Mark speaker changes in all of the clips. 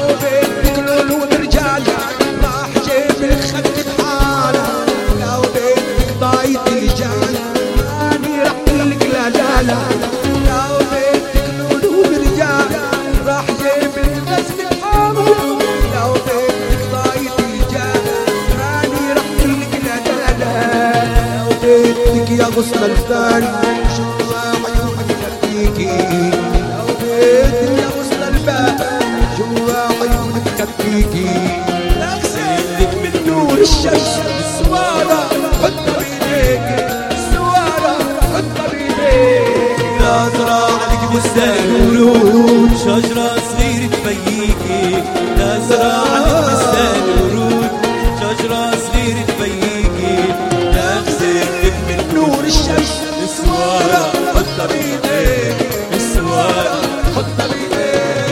Speaker 1: بدك القلوب رجال راح جيب لك خدك بحالة، لو بدك ضايت الرجال ماني راح قلك لا لا لا، لو بدك القلوب رجال راح جيب لك خدك بحالة، لو بدك ضايت الرجال ماني راح قلك لا لا لا، لو بدك يا غصن الفاني جوا عيونك خليكي، لو بدك يا غصن الباب جوا عيونك خليكي، اغسلك من نور الشمس السوارة حطها بيديك، السوارة حطها بيديك،
Speaker 2: نازرة عليك بستان ورود شجرة صغيرة تبيكي، نازرة عليك بستان ورود شجرة صغيرة تبيكي، نغسلك من
Speaker 1: نور الشمس
Speaker 2: السوارة حطها بيديك، السوارة
Speaker 1: حطها بيديك.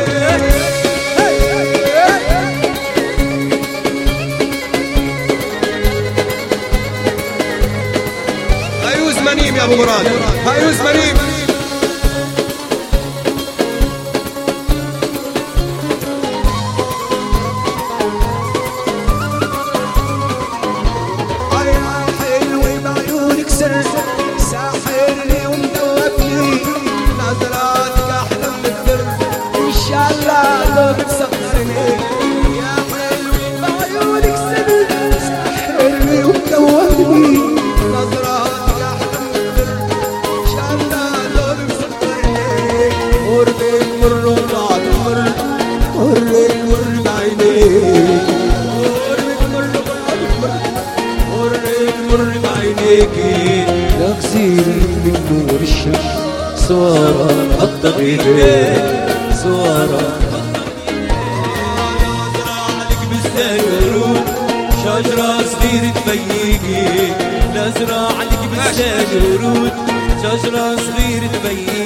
Speaker 3: فيروز منيم يا ابو مراد، فيروز منيم.
Speaker 1: يا حلوة بعيونك سر ساحرني ومدوبني، نظراتك احلى من الدر ان شاء الله لو بتسخرني، يا حلوة بعيونك سر ساحرني ومدوبني، نظراتك احلى من الدر ان شاء الله لو بتسخرني، قربك مر وبعد مر قربك مر بعينيك،
Speaker 2: مر بعينيكي،
Speaker 1: تغسيلك من نور الشمس سوارة
Speaker 2: حطها بيديك، سوارة نازرة عليك بستان ورود شجرة صغيرة تبيكي، نازرة عليك بستان ورود شجرة صغيرة تبيكي.